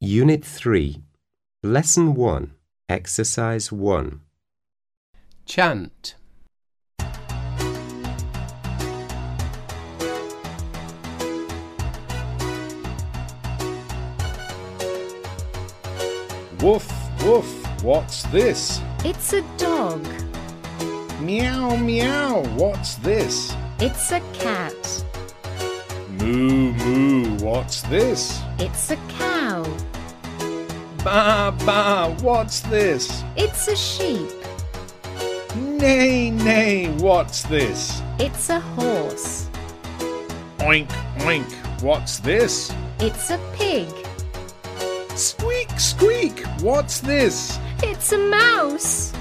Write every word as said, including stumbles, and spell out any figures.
Unit three, Lesson one, Exercise one. Chant. Woof, woof, what's this? It's a dog. Meow, meow, what's this? It's a cat. Moo, moo, what's this? It's a cow. Ba, ba, what's this? It's a sheep. Neigh, neigh, what's this? It's a horse. Oink, oink, what's this? It's a pig. Squeak, squeak, what's this? It's a mouse.